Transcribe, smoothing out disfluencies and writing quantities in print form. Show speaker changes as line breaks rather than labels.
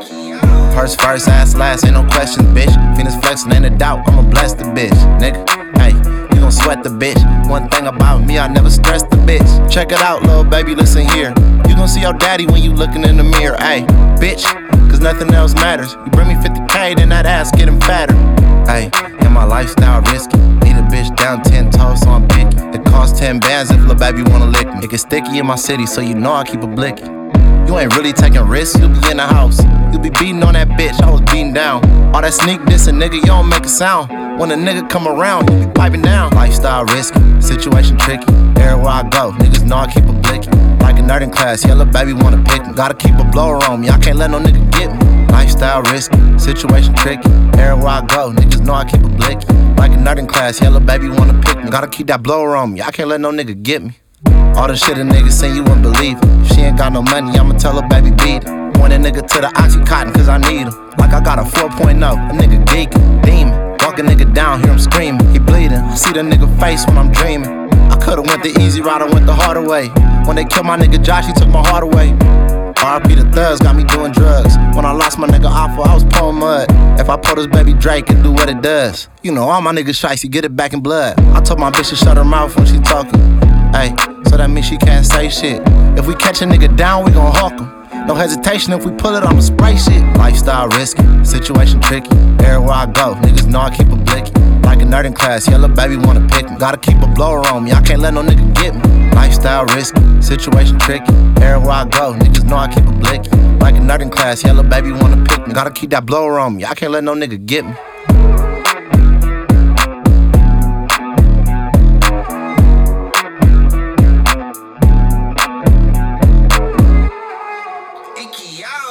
First, ass last, ain't no questions, bitch. Phoenix flexin', ain't a doubt, I'ma bless the bitch, nigga. Hey, you gon' sweat the bitch. One thing about me, I never stress the bitch. Check it out, little baby, listen here. You gon' see your daddy when you lookin' in the mirror, hey, bitch. Cause nothing else matters. You bring me 50K, then that ass getting fatter. Hey, and my lifestyle risky. Need a bitch down 10 toes, so I'm picky. It costs 10 bands if lil' baby wanna lick me. It get sticky in my city, so you know I keep a blicky. You ain't really taking risks, you be in the house. You be beating on that bitch, I was beating down. All that sneak dissing, nigga, you don't make a sound. When a nigga come around, you be piping down. Lifestyle risky, situation tricky. Everywhere I go, niggas know I keep a blicky. Like a nerd in class, yeah, lil' baby wanna pick me. Gotta keep a blower on me, I can't let no nigga get me. Lifestyle risky, situation tricky. Everywhere I go, niggas know I keep a blicky. Like a nerd in class, yeah, lil' baby wanna pick me. Gotta keep that blower on me, I can't let no nigga get me. All the shit a nigga say you wouldn't believe it. If she ain't got no money, I'ma tell her baby beat it. Point a nigga to the Oxycontin cause I need him. Like I got a 4.0, a nigga geekin', demon. Walk a nigga down, hear him screaming, he bleeding. I see the nigga face when I'm dreaming. I could've went the easy route, I went the harder way. When they killed my nigga Josh, he took my heart away. RP the thugs got me doing drugs. When I lost my nigga Alpha, I was pouring mud. If I pull this baby Drake and do what it does, you know all my niggas shicey, get it back in blood. I told my bitch to shut her mouth when she talking. Hey, so that means she can't say shit. If we catch a nigga down, we gon' hawk him. No hesitation, if we pull it, I'ma spray shit. Lifestyle risky, situation tricky. Everywhere I go, niggas know I keep a blicky. Like a nerd in class, yeah, lil' baby wanna pick me. Gotta keep a blower on me, I can't let no nigga get me. Lifestyle risky, situation tricky. Everywhere I go, niggas know I keep a blicky. Like a nerd in class, yeah, lil' baby wanna pick me. Gotta keep that blower on me, I can't let no nigga get me.
Icky out.